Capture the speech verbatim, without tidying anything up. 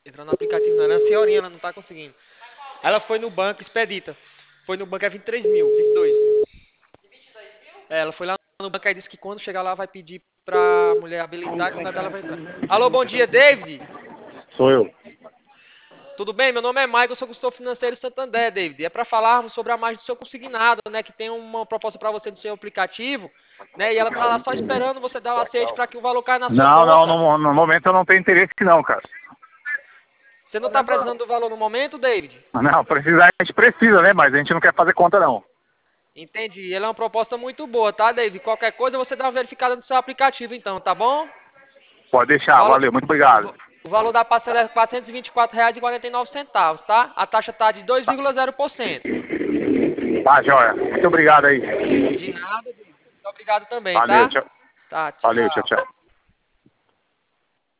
Entrou no aplicativo, não. Ela é uma senhorinha, ela não tá conseguindo. Ela foi no banco, expedita. Foi no banco, é vinte e três mil, vinte e dois. É, ela foi lá no banco e disse que quando chegar lá vai pedir pra mulher habilitar, que sabe ela vai entrar. Alô, bom dia, David. Sou eu. Tudo bem? Meu nome é Michael, eu sou consultor financeiro em Santander, David. É para falarmos sobre a margem do seu consignado, né? Que tem uma proposta para você no seu aplicativo, né? E ela tá lá só esperando você dar o aceite para que o valor caia na sua Não, não, conta. no, no momento eu não tenho interesse não, cara. Você não tá precisando do valor no momento, David? Não, precisar a gente precisa, né? Mas a gente não quer fazer conta não. Entendi. Ela é uma proposta muito boa, tá, David? Qualquer coisa você dá uma verificada no seu aplicativo, então, tá bom? Pode O deixar, valor, valeu, muito o, obrigado. va- o valor da parcela é quatrocentos e vinte e quatro reais e quarenta e nove centavos, tá? A taxa tá de dois vírgula zero por cento. Tá, joia. Muito obrigado aí. De nada, David. Muito obrigado também, Valeu, tá? tchau. Tá, Valeu, tchau, tchau. tchau.